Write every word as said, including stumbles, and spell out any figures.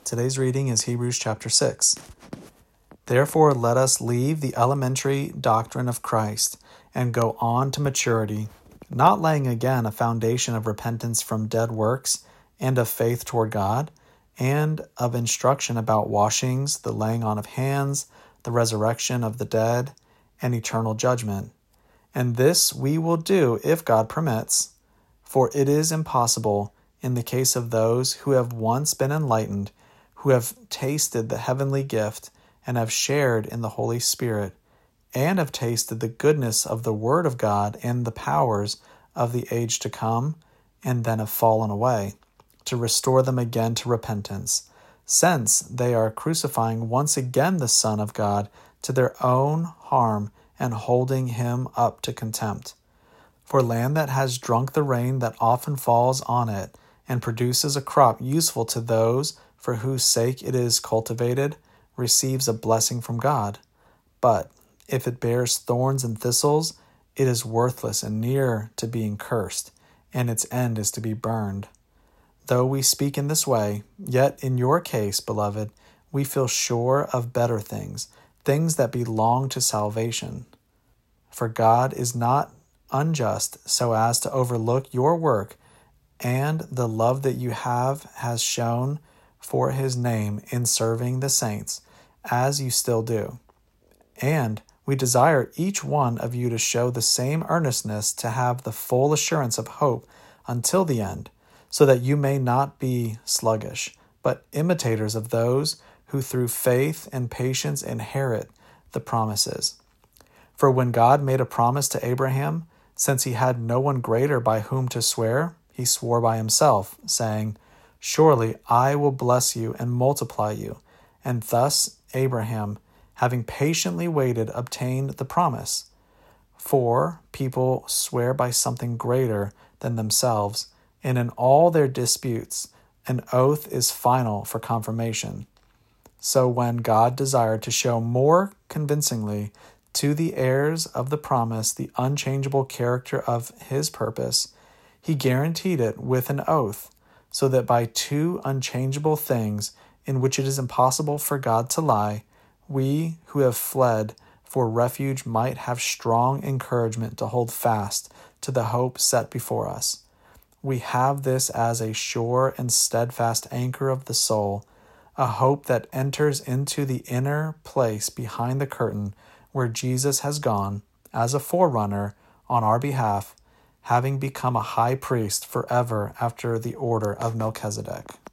Today's reading is Hebrews chapter six. Therefore, let us leave the elementary doctrine of Christ and go on to maturity, not laying again a foundation of repentance from dead works and of faith toward God, and of instruction about washings, the laying on of hands, the resurrection of the dead, and eternal judgment. And this we will do if God permits, for it is impossible in the case of those who have once been enlightened, who have tasted the heavenly gift and have shared in the Holy Spirit, and have tasted the goodness of the Word of God and the powers of the age to come, and then have fallen away, to restore them again to repentance, since they are crucifying once again the Son of God to their own harm and holding him up to contempt. For land that has drunk the rain that often falls on it, and produces a crop useful to those for whose sake it is cultivated, receives a blessing from God. But if it bears thorns and thistles, it is worthless and near to being cursed, and its end is to be burned. Though we speak in this way, yet in your case, beloved, we feel sure of better things, things that belong to salvation. For God is not unjust so as to overlook your work and the love that you have has shown for his name in serving the saints, as you still do. And we desire each one of you to show the same earnestness to have the full assurance of hope until the end, so that you may not be sluggish, but imitators of those who through faith and patience inherit the promises. For when God made a promise to Abraham, since he had no one greater by whom to swear, he swore by himself, saying, Surely I will bless you and multiply you. And thus Abraham, having patiently waited, obtained the promise. For people swear by something greater than themselves, and in all their disputes, an oath is final for confirmation. So when God desired to show more convincingly to the heirs of the promise the unchangeable character of his purpose, he guaranteed it with an oath, so that by two unchangeable things in which it is impossible for God to lie, we who have fled for refuge might have strong encouragement to hold fast to the hope set before us. We have this as a sure and steadfast anchor of the soul, a hope that enters into the inner place behind the curtain where Jesus has gone as a forerunner on our behalf, having become a high priest forever after the order of Melchizedek.